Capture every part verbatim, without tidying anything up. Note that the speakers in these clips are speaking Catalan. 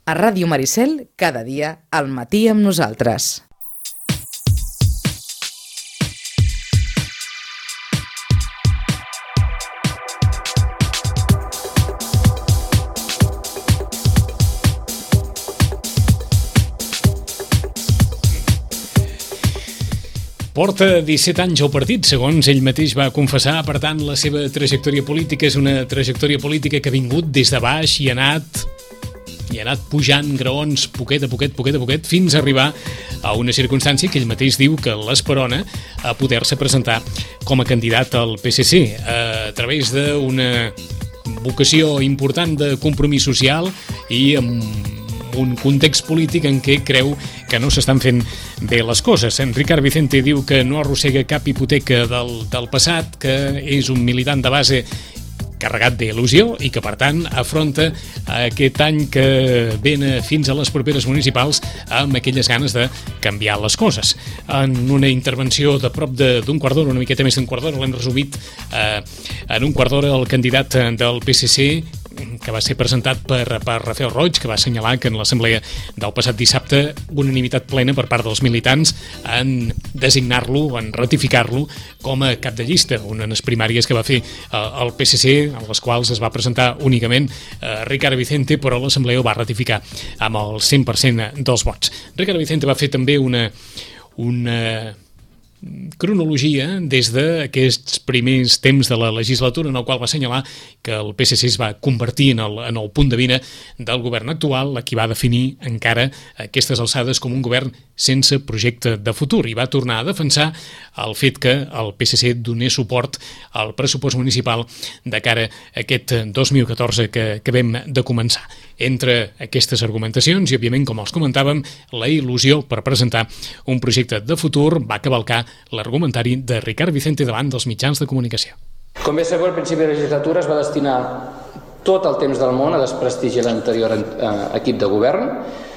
A Ràdio Maricel, cada dia, al matí amb nosaltres. Porta disset anys al partit, segons ell mateix va confessar. Per tant, la seva trajectòria política és una trajectòria política que ha vingut des de baix i ha anat, i ha anat pujant graons poquet a poquet, poquet a poquet, fins a arribar a una circumstància que ell mateix diu que l'esperona a poder-se presentar com a candidat al P S C a través d'una vocació important de compromís social i amb un context polític en què creu que no s'estan fent bé les coses. En Ricard Vicente diu que no arrossega cap hipoteca del, del passat, que és un militant de base carregat d'il·lusió i que, per tant, afronta aquest any que ven fins a les properes municipals amb aquelles ganes de canviar les coses. En una intervenció de prop d'un quart d'hora, una miqueta més d'un quart d'hora, l'hem resumit eh, en un quart d'hora el candidat del P S C, que va ser presentat per, per Rafael Roig, que va assenyalar que en l'assemblea del passat dissabte unanimitat plena per part dels militants en designar-lo, en ratificar-lo com a cap de llista, unes primàries que va fer el P S C, en les quals es va presentar únicament eh, Ricard Vicente, però l'assemblea ho va ratificar amb el cent per cent dels vots. Ricard Vicente va fer també una... una cronologia des d'aquests primers temps de la legislatura, en el qual va assenyalar que el P S C es va convertir en el, en el punt de vina del govern actual, a qui va definir encara aquestes alçades com un govern sense projecte de futur, i va tornar a defensar el fet que el P S C donés suport al pressupost municipal de cara a aquest dos mil catorze que, que vam de començar. Entre aquestes argumentacions i, òbviament, com els comentàvem, la il·lusió per presentar un projecte de futur va cavalcar l'argumentari de Ricard Vicente davant dels mitjans de comunicació. Com bé sabeu, al principi de la legislatura es va destinar tot el temps del món a desprestigiar l'anterior equip de govern.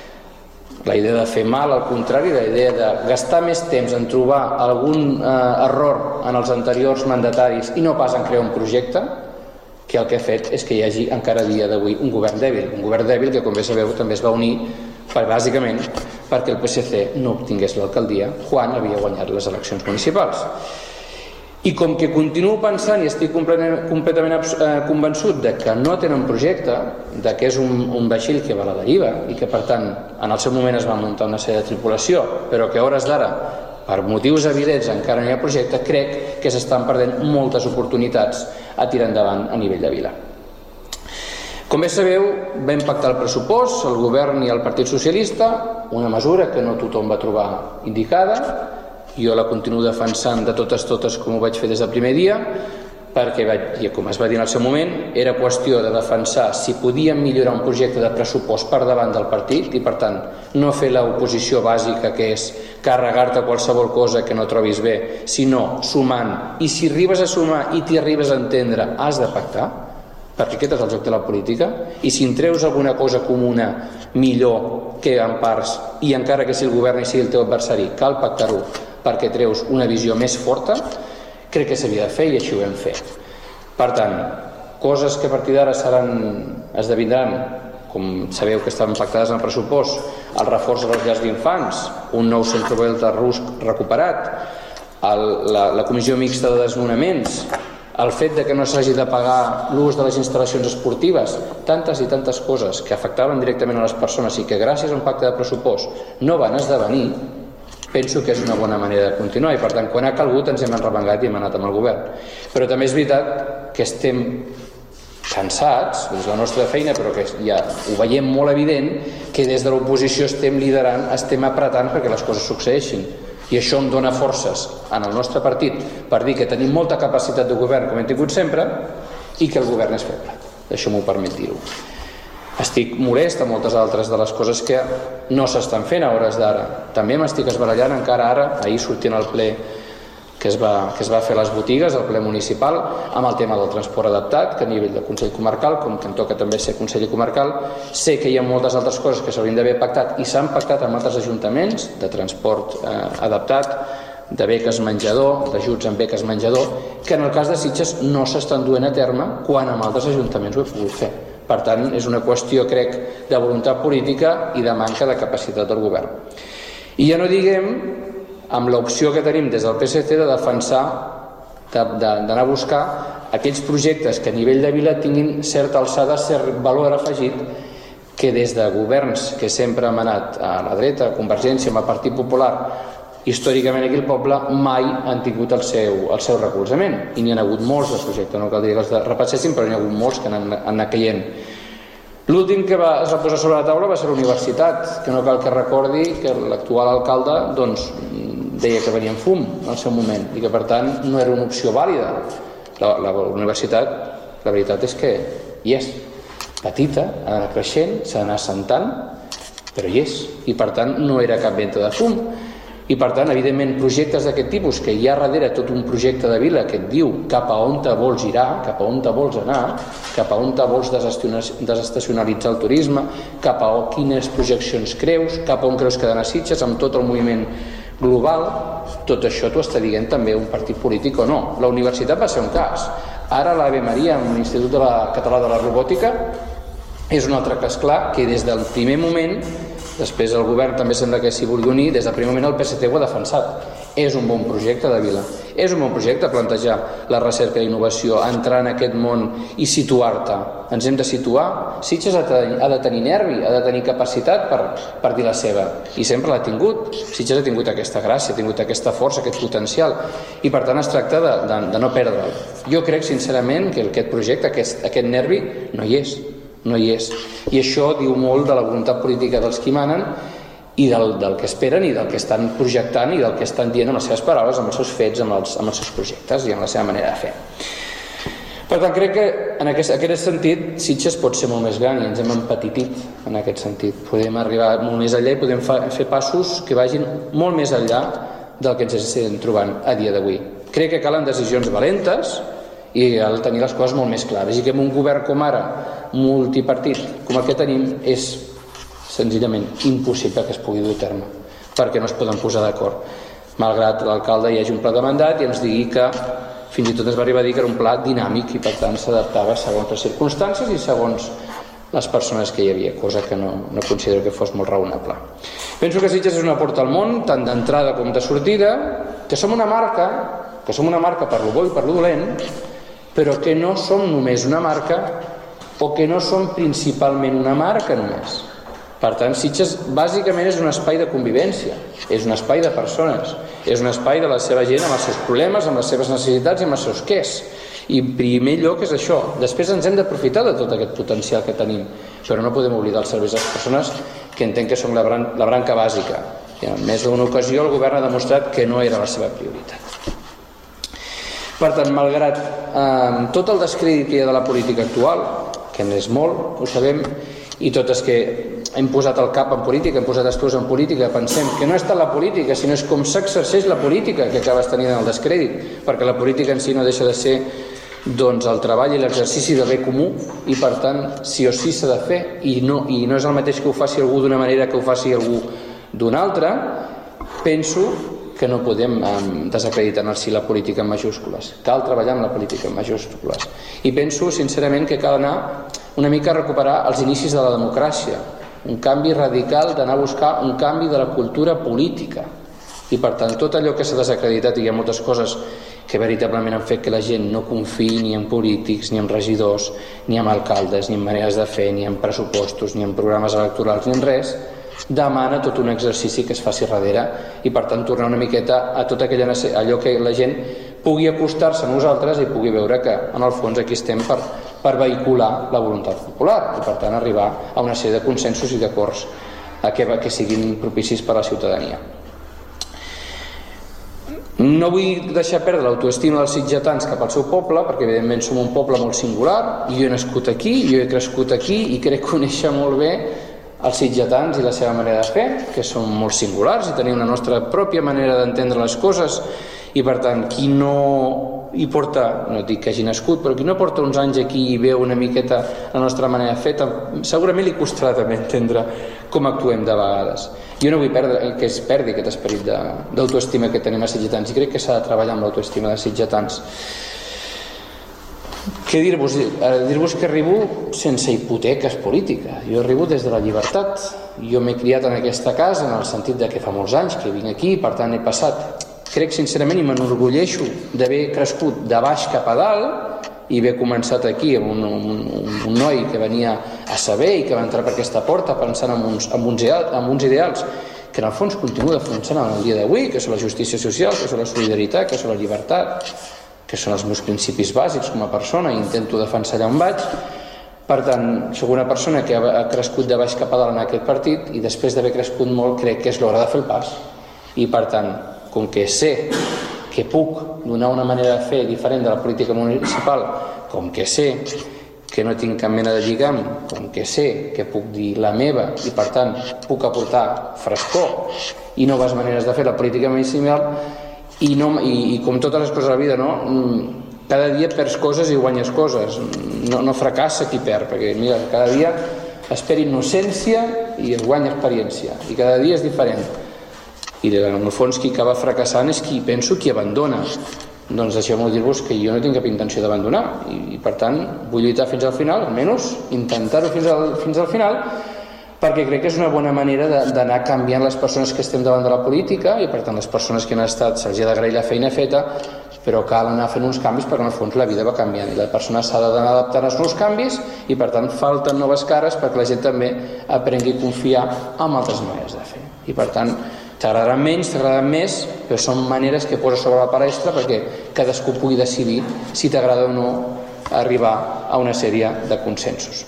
La idea de fer mal, al contrari, la idea de gastar més temps en trobar algun eh, error en els anteriors mandataris i no pas en crear un projecte, que el que ha fet és que hi hagi encara a dia d'avui un govern dèbil. Un govern dèbil que, com bé sabeu, també es va unir per, bàsicament perquè el P S C no obtingués l'alcaldia quan havia guanyat les eleccions municipals. I com que continuo pensant i estic completament, completament eh, convençut de que no tenen projecte, de que és un, un vaixell que va a la deriva i que, per tant, en el seu moment es va muntar una sèrie de tripulació, però que a hores d'ara, per motius evidents, encara no hi ha projecte, crec que s'estan perdent moltes oportunitats a tirar endavant a nivell de vila. Com bé sabeu, vam pactar el pressupost, el govern i el Partit Socialista, una mesura que no tothom va trobar indicada. Jo la continuo defensant de totes totes com ho vaig fer des del primer dia, perquè, vaig, com es va dir en el seu moment, era qüestió de defensar si podíem millorar un projecte de pressupost per davant del partit i, per tant, no fer l'oposició bàsica, que és carregar-te qualsevol cosa que no trobis bé, sinó sumant. I si arribes a sumar i t'hi arribes a entendre, has de pactar, perquè aquest és el joc de la política, i si en treus alguna cosa comuna millor que en parts, i encara que sigui el govern i sigui el teu adversari, cal pactar-ho perquè treus una visió més forta, crec que s'havia de fer i així ho hem fet. Per tant, coses que a partir d'ara seran, esdevindran, com sabeu que estaven pactades en el pressupost, el reforç de les llars d'infants, un nou centre de Rus recuperat, el, la, la comissió mixta de desnonaments, el fet de que no s'hagi de pagar l'ús de les instal·lacions esportives, tantes i tantes coses que afectaven directament a les persones i que gràcies a un pacte de pressupost no van esdevenir, penso que és una bona manera de continuar i, per tant, quan ha calgut ens hem enremengat i hem anat amb el govern. Però també és veritat que estem cansats, és la nostra feina, però que ja ho veiem molt evident, que des de l'oposició estem liderant, estem apretant perquè les coses succeeixin. I això em dona forces en el nostre partit per dir que tenim molta capacitat de govern, com hem tingut sempre, i que el govern és feble. Això m'ho permet dir-ho. Estic molest a moltes altres de les coses que no s'estan fent a hores d'ara. També m'estic esbarallant encara ara, ahir sortint al ple que es, va, que es va fer a les botigues, al ple municipal, amb el tema del transport adaptat, que a nivell de Consell Comarcal, com que em toca també ser Consell Comarcal, sé que hi ha moltes altres coses que s'haurien d'haver pactat i s'han pactat amb altres ajuntaments de transport eh, adaptat, de beques menjador, d'ajuts amb beques menjador, que en el cas de Sitges no s'estan duent a terme quan amb altres ajuntaments ho he pogut fer. Per tant, és una qüestió, crec, de voluntat política i de manca de capacitat del govern. I ja no diguem amb l'opció que tenim des del P S C de defensar, d'anar a buscar aquells projectes que a nivell de vila tinguin certa alçada, cert valor afegit, que des de governs que sempre hem anat a la dreta, a Convergència, amb el Partit Popular, històricament aquí al poble mai han tingut el seu, el seu recolzament, i n'hi ha hagut molts de projectes, no cal dir que els repassessin, però n'hi ha hagut molts que han anat caient. L'últim que va, es va posar sobre la taula va ser la universitat, que no cal que recordi que l'actual alcalde doncs, deia que venia en fum en el seu moment i que per tant no era una opció vàlida. La, la, la universitat, la veritat és que hi és, petita, ha d'anar creixent, s'ha d'anar assentant, però hi és, i per tant no era cap venta de fum. I per tant, evidentment, projectes d'aquest tipus, que hi ha darrere tot un projecte de vila que et diu cap a on te vols girar, cap a on te vols anar, cap a on te vols desestacionalitzar el turisme, cap a quines projeccions creus, cap a on creus que ha d'anar Sitges, amb tot el moviment global, tot això t'ho està dient també un partit polític o no. La universitat va ser un cas. Ara l'Ave Maria, amb l'Institut de la Català de la Robòtica, és un altre cas clar que des del primer moment, després el govern també sembla que s'hi vulgui unir, des del primer moment el P S C ho ha defensat. És un bon projecte de vila. És un bon projecte plantejar la recerca i innovació, entrar en aquest món i situar-te. Ens hem de situar. Sitges ha de tenir nervi, ha de tenir capacitat per, per dir la seva. I sempre l'ha tingut. Sitges ha tingut aquesta gràcia, ha tingut aquesta força, aquest potencial. I per tant es tracta de, de, de no perdre'l. Jo crec sincerament que aquest projecte, aquest, aquest nervi, no hi és. No hi és. I això diu molt de la voluntat política dels qui manen i del, del que esperen i del que estan projectant i del que estan dient amb les seves paraules, amb els seus fets, amb els, amb els seus projectes i amb la seva manera de fer. Per tant, crec que en aquest, aquest sentit Sitges pot ser molt més gran i ens hem empetitit en aquest sentit. Podem arribar molt més enllà i podem fa, fer passos que vagin molt més enllà del que ens estem trobant a dia d'avui. Crec que calen decisions valentes i cal tenir les coses molt més clares i que amb un govern com ara, multipartit com el que tenim, és senzillament impossible que es pugui dur a terme perquè no es poden posar d'acord, malgrat l'alcalde hi hagi un pla de mandat i ens digui que fins i tot ens va arribar a dir que era un pla dinàmic i per tant s'adaptava segons les circumstàncies i segons les persones que hi havia, cosa que no, no considero que fos molt raonable. Penso que Sitges és una porta al món, tant d'entrada com de sortida, que som una marca, que som una marca per lo bo i per lo dolent, però que no som només una marca o que no som principalment una marca només. Per tant, Sitges bàsicament és un espai de convivència, és un espai de persones, és un espai de la seva gent amb els seus problemes, amb les seves necessitats i amb els seus quès. I en primer lloc és això. Després ens hem d'aprofitar de tot aquest potencial que tenim, però no podem oblidar els serveis a les persones, que entenc que són la, bran la branca bàsica. I en més d'una ocasió el govern ha demostrat que no era la seva prioritat. Per tant, malgrat eh, tot el descrèdit que hi ha de la política actual, que n'és molt, ho sabem, i totes que hem posat el cap en política, hem posat esturs en política, pensem que no és tant la política, sinó és com s'exerceix la política que acabes tenint el descrèdit, perquè la política en si no deixa de ser doncs, el treball i l'exercici de bé comú, i per tant, sí o sí s'ha de fer, i no, i no és el mateix que ho faci algú d'una manera que ho faci algú d'una altra. Penso que no podem eh, desacreditar-ne si la política en majúscules. Cal treballar amb la política en majúscules. I penso, sincerament, que cal anar una mica a recuperar els inicis de la democràcia, un canvi radical d'anar a buscar un canvi de la cultura política. I, per tant, tot allò que s'ha desacreditat, i hi ha moltes coses que veritablement han fet que la gent no confiï ni en polítics, ni en regidors, ni en alcaldes, ni en maneres de fer, ni en pressupostos, ni en programes electorals, ni en res, demana tot un exercici que es faci darrere i per tant tornar una miqueta a tot aquella, allò que la gent pugui acostar-se a nosaltres i pugui veure que en el fons aquí estem per, per vehicular la voluntat popular i per tant arribar a una sèrie de consensos i d'acords que, que siguin propicis per a la ciutadania. No vull deixar perdre l'autoestima dels sitgetans cap al seu poble, perquè evidentment som un poble molt singular, jo he nascut aquí, jo he crescut aquí i crec conèixer molt bé els sitgetans i la seva manera de fer, que són molt singulars i tenim la nostra pròpia manera d'entendre les coses i per tant qui no hi porta, no dic que hagi nascut, però qui no porta uns anys aquí i veu una miqueta la nostra manera de fer, segurament li costarà també entendre com actuem de vegades. Jo no vull perdre, que es perdi aquest esperit d'autoestima que tenim a sitgetans i crec que s'ha de treballar amb l'autoestima de sitgetans. Què dir-vos? Dir-vos que arribo sense hipoteques polítiques. Jo arribo des de la llibertat. Jo m'he criat en aquesta casa en el sentit de que fa molts anys que vinc aquí, per tant he passat, crec sincerament i m'enorgulleixo d'haver crescut de baix cap a dalt i haver començat aquí amb un, un, un noi que venia a saber i que va entrar per aquesta porta pensant en uns, en uns, en uns ideals que en el fons continua defensant en el dia d'avui, que són la justícia social, que són la solidaritat, que són la llibertat, que són els meus principis bàsics com a persona i intento defensar allà on vaig. Per tant, soc una persona que ha crescut de baix cap a dalt en aquest partit i després d'haver crescut molt crec que és l'hora de fer el pas. I per tant, com que sé que puc donar una manera de fer diferent de la política municipal, com que sé que no tinc cap mena de lligam, com que sé que puc dir la meva i per tant puc aportar frescor i noves maneres de fer la política municipal i, no, i, i com totes les coses a la vida, no? Cada dia perds coses i guanyes coses, no, no fracassa qui perd, perquè mira, cada dia es perd innocència i es guanya experiència i cada dia és diferent i en el fons qui acaba fracassant és qui penso qui abandona. Doncs deixeu-me dir-vos que jo no tinc cap intenció d'abandonar i, i per tant vull lluitar fins al final, almenys intentar-ho fins al, fins al final, perquè crec que és una bona manera d'anar canviant les persones que estem davant de la política i per tant les persones que han estat se'ls ha d'agrair la feina feta, però cal anar fent uns canvis perquè en el fons la vida va canviant i la persona s'ha d'anar adaptant als nous canvis i per tant falten noves cares perquè la gent també aprengui a confiar en altres maneres de fer i per tant t'agradaran menys, t'agradaran més, però són maneres que poses sobre la palestra perquè cadascú pugui decidir si t'agrada o no arribar a una sèrie de consensos.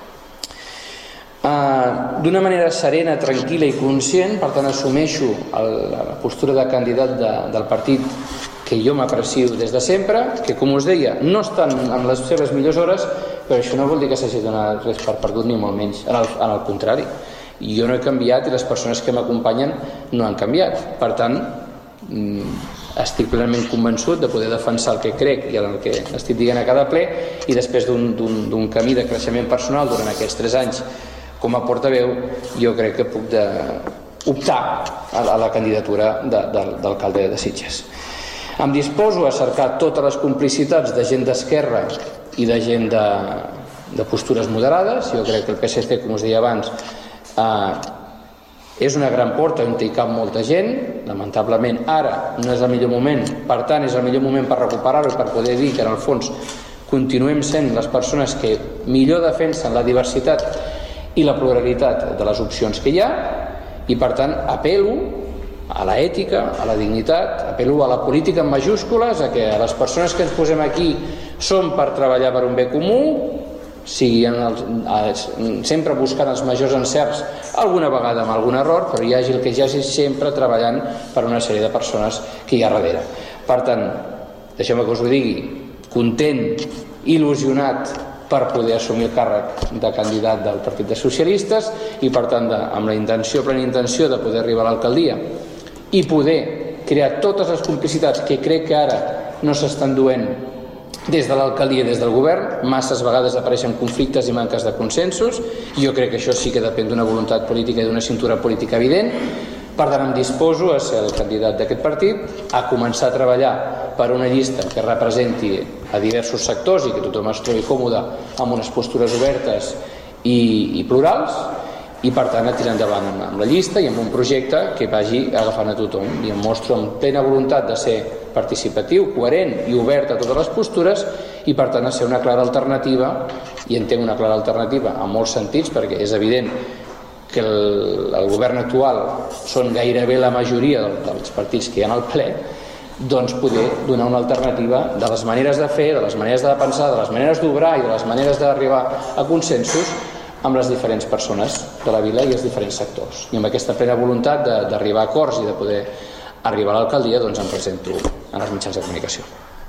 Uh, d'una manera serena, tranquil·la i conscient, per tant assumeixo el, la postura de candidat de, del partit que jo m'aprecio des de sempre, que com us deia no estan en les seves millors hores, però això no vol dir que s'hagi donat res per perdut ni molt menys, en el, en el contrari. Jo no he canviat i les persones que m'acompanyen no han canviat. Per tant, estic plenament convençut de poder defensar el que crec i el que estic dient a cada ple i després d'un camí de creixement personal durant aquests tres anys com a portaveu, jo crec que puc de, optar a la, a la candidatura de, de, d'alcalde de Sitges. Em disposo a cercar totes les complicitats de gent d'esquerra i de gent de, de postures moderades. Jo crec que el P S C, com us deia abans, Uh, és una gran porta on hi cap molta gent. Lamentablement ara no és el millor moment, per tant és el millor moment per recuperar-ho i per poder dir que en el fons continuem sent les persones que millor defensen la diversitat i la pluralitat de les opcions que hi ha i per tant apel·lo a la ètica, a la dignitat, apel·lo a la política en majúscules, a que les persones que ens posem aquí som per treballar per un bé comú, sigui els, sempre buscant els majors encerts, alguna vegada amb algun error, però hi hagi el que hi hagi sempre treballant per una sèrie de persones que hi ha darrere. Per tant, deixeu-me que us ho digui, content, il·lusionat per poder assumir el càrrec de candidat del Partit dels Socialistes i per tant de, amb la intenció, plena intenció de poder arribar a l'alcaldia i poder crear totes les complicitats que crec que ara no s'estan duent des de l'alcaldia i des del govern. Masses vegades apareixen conflictes i manques de consensos i jo crec que això sí que depèn d'una voluntat política i d'una cintura política evident. Per tant, em disposo a ser el candidat d'aquest partit, a començar a treballar per una llista que representi a diversos sectors i que tothom es trobi còmode amb unes postures obertes i, i plurals i per tant a tirar endavant amb la llista i amb un projecte que vagi agafant a tothom i em mostro amb plena voluntat de ser participatiu, coherent i obert a totes les postures i per tant a ser una clara alternativa i entenc una clara alternativa en molts sentits perquè és evident que el, el govern actual són gairebé la majoria dels partits que hi ha al ple, doncs poder donar una alternativa de les maneres de fer, de les maneres de pensar, de les maneres d'obrar i de les maneres d'arribar a consensos amb les diferents persones de la vila i els diferents sectors. I amb aquesta plena voluntat d'arribar a acords i de poder arribar a l'alcaldia, doncs em presento en els mitjans de comunicació.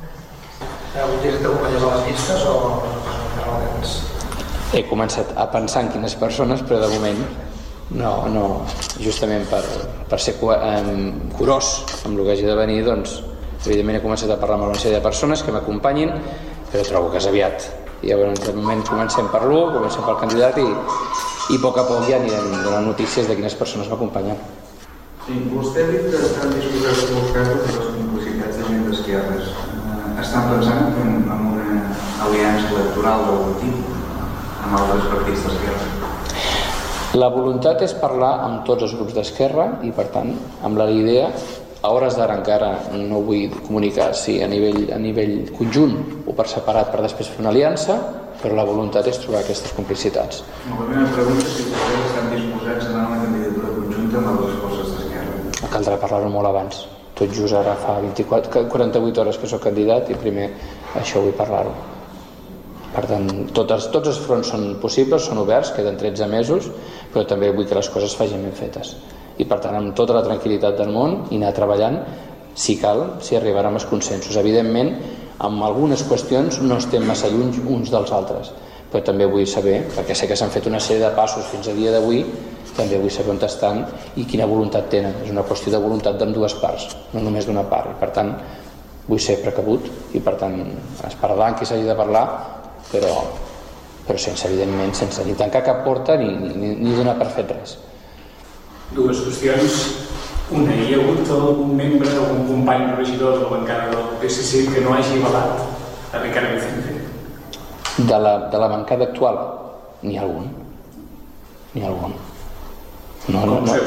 Vols dir que t'acompanyes a les llistes o no tens? He començat a pensar en quines persones, però de moment no, no justament per, per ser curós amb el que hagi de venir, doncs evidentment he començat a parlar amb una sèrie de persones que m'acompanyin, però trobo que és aviat. I llavors de moment comencem per l'u, comencem pel candidat i, i a poc a poc ja anirem donant notícies de quines persones m'acompanyen. Sí, vostè ha dit que estan disposats a buscar totes les complicitats de gent d'esquerres. Estan pensant en una una aliança electoral d'algun tipus amb altres partits d'esquerra? La voluntat és parlar amb tots els grups d'esquerra i, per tant, amb la idea, a hores d'ara encara no vull comunicar si a nivell, a nivell conjunt o per separat per després fer una aliança, però la voluntat és trobar aquestes complicitats. La meva pregunta és si vostès estan disposats a anar a una candidatura conjunta amb altres forces d'esquerra. Caldrà parlar-ho molt abans. Tot just ara fa vint-i-quatre, quaranta-vuit hores que soc candidat i primer això vull parlar-ho. Per tant, tots, tots els fronts són possibles, són oberts, queden tretze mesos, però també vull que les coses facin ben fetes. I per tant, amb tota la tranquil·litat del món i anar treballant, si cal, si arribarem als consensos. Evidentment, amb algunes qüestions no estem massa lluny uns dels altres, però també vull saber, perquè sé que s'han fet una sèrie de passos fins a dia d'avui, també vull saber on estan i quina voluntat tenen. És una qüestió de voluntat d'ambdues parts, no només d'una part. I per tant, vull ser precabut i per tant es parlarà en qui s'hagi de parlar, però, però sense, evidentment, sense ni tancar cap porta ni, ni, ni donar per fet res. Dues qüestions. Una, hi ha hagut algun membre o un company regidor de la bancada del P S C que no hagi avalat a Ricard Vicente? De la, de la bancada actual, n'hi ha algun. N'hi ha algun. No, no, no.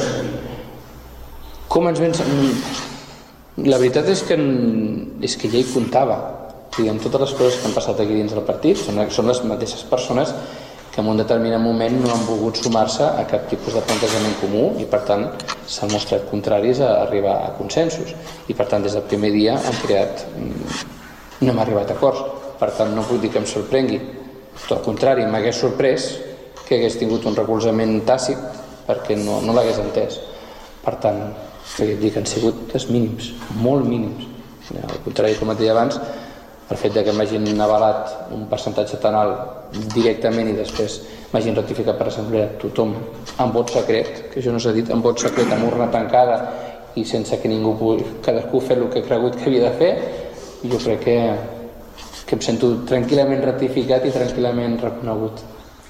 Com ens ven... La veritat és que, és que ja hi comptava. Diguem, totes les coses que han passat aquí dins del partit són, són les mateixes persones que en un determinat moment no han volgut sumar-se a cap tipus de plantejament comú i per tant s'han mostrat contraris a arribar a consensos i per tant des del primer dia han creat no hem arribat a acords, per tant no puc dir que em sorprengui, tot al contrari m'hagués sorprès que hagués tingut un recolzament tàcit perquè no, no l'hagués entès, per tant que dic, han sigut els mínims, molt mínims, al contrari com et deia abans, el fet que m'hagin avalat un percentatge tan alt directament i després m'hagin ratificat per assemblea tothom amb vot secret, que això no s'ha dit, amb vot secret, amb urna tancada i sense que ningú pugui, cadascú fer el que ha cregut que havia de fer, jo crec que, que em sento tranquil·lament ratificat i tranquil·lament reconegut.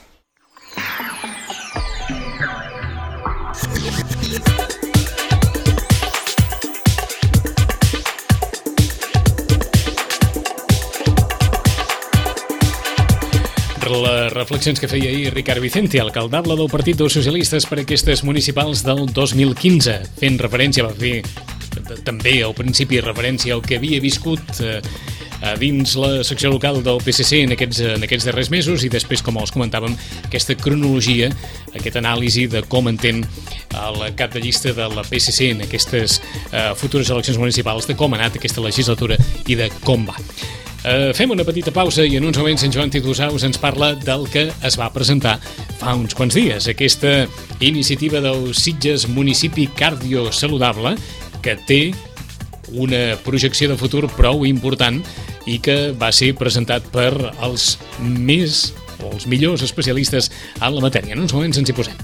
Les reflexions que feia ahir Ricard Vicente, alcaldable del Partit dels Socialistes per aquestes municipals del dos mil quinze, fent referència, va fer també al principi referència al que havia viscut eh, dins la secció local del P S C en aquests, en aquests darrers mesos i després, com els comentàvem, aquesta cronologia, aquesta anàlisi de com entén el cap de llista de la P S C en aquestes eh, futures eleccions municipals, de com ha anat aquesta legislatura i de com va. Uh, fem una petita pausa i en uns moments en Joan Tidusaus ens parla del que es va presentar fa uns quants dies, aquesta iniciativa del Sitges Municipi Cardio Saludable que té una projecció de futur prou important i que va ser presentat per els més o els millors especialistes en la matèria. En uns moments ens hi posem.